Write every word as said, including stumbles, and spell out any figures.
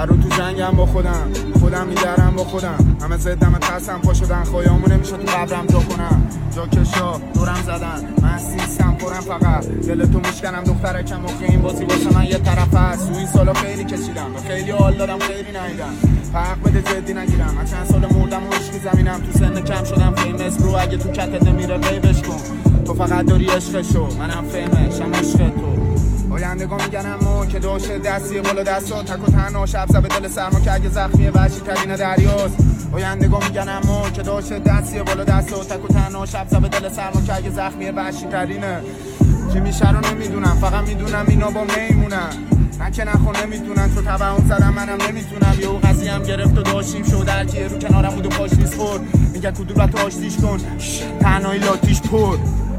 هر رو تو جنگم با خودم، خودم میدرم با خودم، همه زدم ترسم پا شدن، خواهیامو نمیشه تو قبرم جا کنم. جا کشا دورم زدن، من سیستم پرم فقط دل تو میشکنم دختره کم و این بازی واسه من یه طرف هست. تو این سالا خیلی کشیدم و خیلی حال دادم خیلی نیدم، حق بده جدی نگیرم. من چند سال مردم و عشقی زمینم، تو سن کم شدم فیمس برو، اگه تو کتت نمیره غیبش کن. تو فقط داری عشقشو، منم فیمش هم عشق تو. آیندگاه میگن اما که داشته دستی بالا دستا، تک و تنها شب زب دل سرما که اگه زخمی وحشی ترین دریاست. آیندگاه میگن اما که داشته دستی بالا دستا، تک و تنها شب زب دل سرما که اگه زخمی وحشی ترینه. چی میشه رو نمیدونم، فقط میدونم اینا با میمونن، من که نخور نمیتونن. تو توهم زدم منم نمیتونم، یه قضیه هم گرفت و داشتیم شد هر کیه رو کنارم بود و پاش نیست خورد. میگن کدوم رو تو آشتیش کن، تنهایی لاتیش پر.